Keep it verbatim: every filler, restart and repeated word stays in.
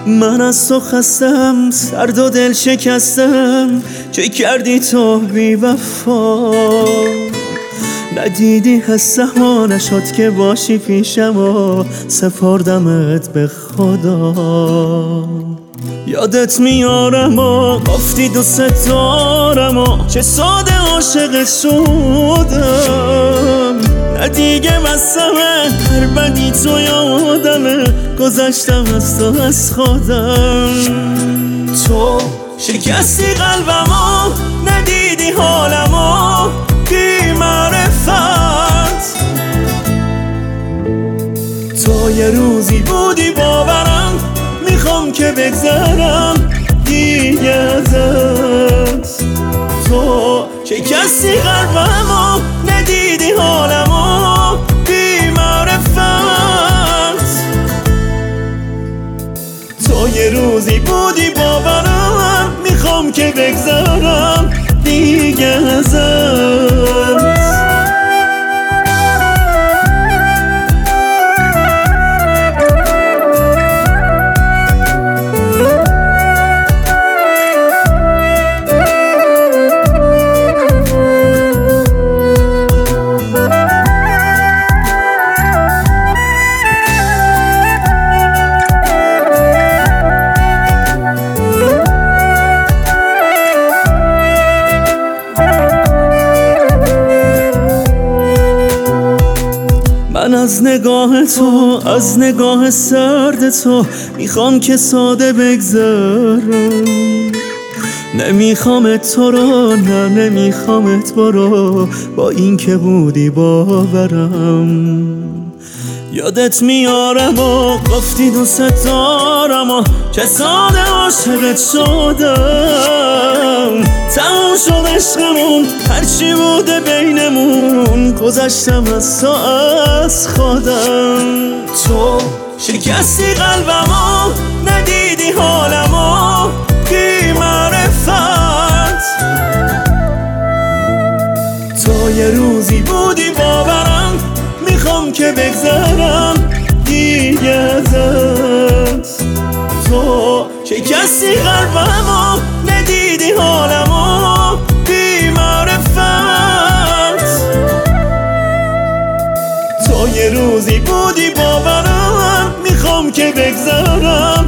من از تو خستم، سرد و دل شکستم، چه کردی تو بی وفا؟ ندیدی حسم نشد که باشی پیشم و سپردمت به خدا. یادت میارم و گفتی دوست دارم و چه ساده عاشق شدم. نه دیگه بسمه هر بدی تو یادمه، گذشتم از تو از خودم. تو شکستی قلبمو، ندیدی حالمو بی معرفت. تو یه روزی بودی باورم، میخوام که بگذرم دیگه ازت. تو شکستی قلبمو، ندیدی حالمو بی معرفت. تو یه روزی بودی باورم، میخوام که بگذرم دیگه ازت. من از نگاه تو، از نگاه سرد تو میخوام که ساده بگذرم. نمیخوامت تو رو، نه نمیخوامت برو، با این که بودی باورم. یادت میارم و گفتی دوست دارم و چه ساده عاشقت شدم. تموم شد عشقمون، هرچی بوده بینمون، گذشتم از تو از خودم. تو شکستی قلبمو، ندیدی حالمو بی معرفت. تو یه روزی بودی باورم، میخوام که بگذرم دیگه ازت. تو شکستی قلبمو، ندیدی حالمو بی معرفت. تو یه روزی بودی باورم، میخوام که بگذرم